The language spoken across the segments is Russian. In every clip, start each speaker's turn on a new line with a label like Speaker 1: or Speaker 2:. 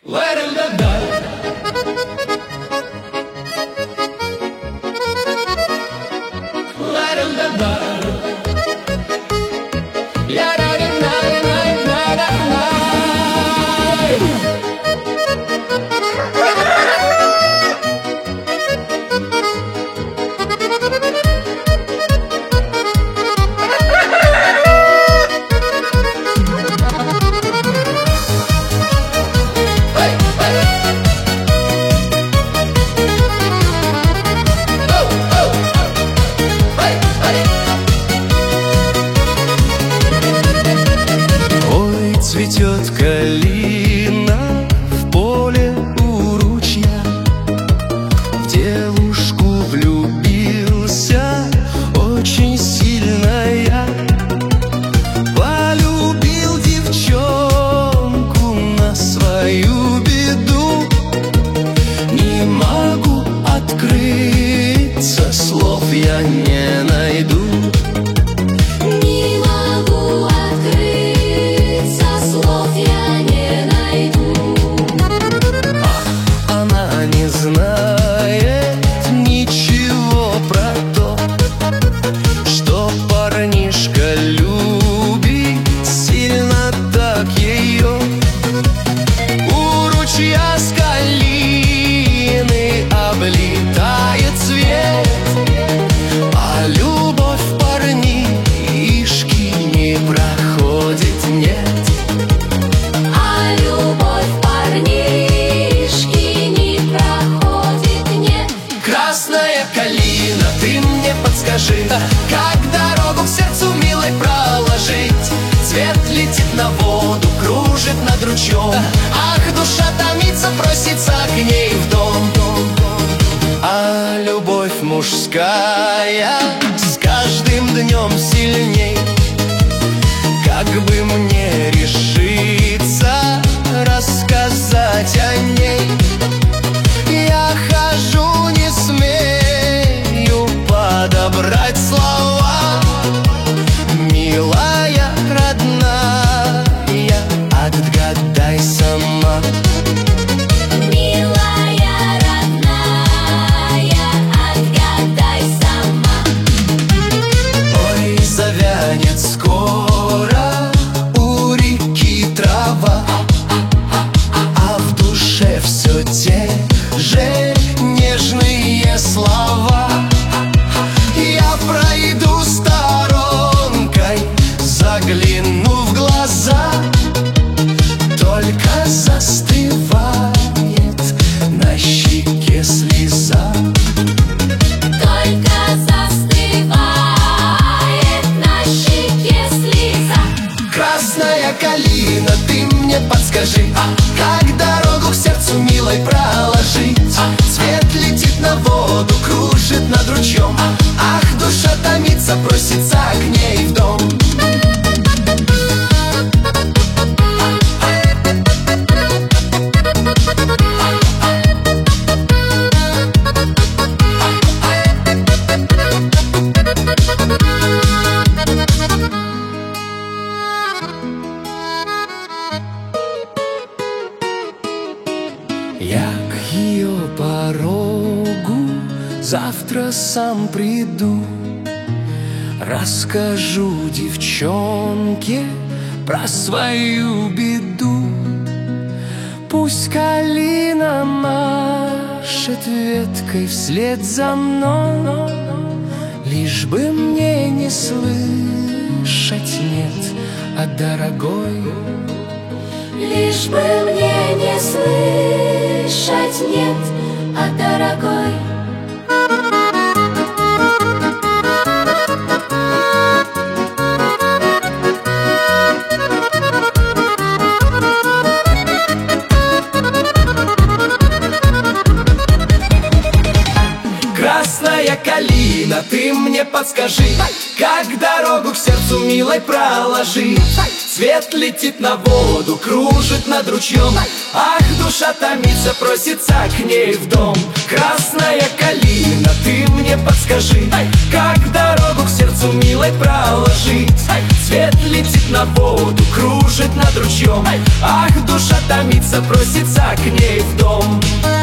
Speaker 1: Цветет калина в поле у ручья. В девушку влюбился очень сильно я. Полюбил девчонку на свою беду. Не могу открыться, слов я не найду. С калины облетает цвет, а любовь парнишки не проходит, нет.
Speaker 2: А любовь парнишки не проходит, нет.
Speaker 1: Красная калина, ты мне подскажи, как дорогу к сердцу милой проложить? Цвет летит на воду, кружит над ручьем. Ах, душа томится, просится к ней в дом. А любовь мужская с каждым днем сильней. Как бы мне решиться рассказать о ней? Я хожу, не смею подобрать слова. Милая, родная, отгадай сама.
Speaker 2: Милая, родная, отгадай сама.
Speaker 1: Ой, завянет скоро у реки трава, а в душе все те же нежные слова. Я пройду сторонкой, загляну в глаза, только застывает на щеке слеза.
Speaker 2: Только застывает на щеке слеза.
Speaker 1: Красная калина, ты мне подскажи, как дорогу к сердцу милой проложить? Цвет летит на воду, кружит над ручьем. Ах, душа томится, просится к ней в дом. Я к ее порогу завтра сам приду, расскажу девчонке про свою беду. Пусть калина машет веткой вслед за мной, лишь бы мне не слышать нет от дорогой.
Speaker 2: Лишь бы мне не слышать нет от дорогой.
Speaker 1: Красная калина, ты мне подскажи, как дорогу к сердцу милой проложить? Свет летит на воду, кружит над ручьем. Ах, душа томится, просится к ней в дом. Красная калина, ты мне подскажи, как дорогу к сердцу милой проложить? Свет летит на воду, кружит над ручьем. Ах, душа томится, просится к ней в дом.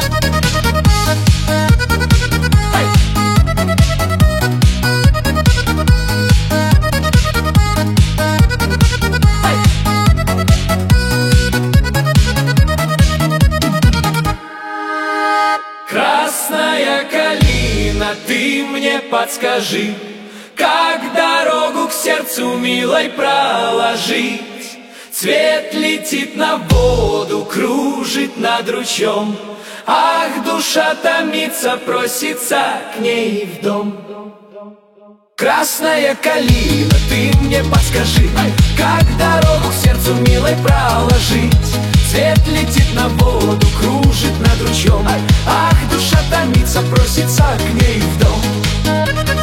Speaker 1: Красная калина, ты мне подскажи, как дорогу к сердцу милой проложить? Цвет летит на воду, кружит над ручьем. Ах, душа томится, просится к ней в дом. Красная калина, ты мне подскажи, как дорогу к сердцу милой проложить? Свет летит на воду, кружит над ручьем. Ах, душа томится, просится к ней в дом.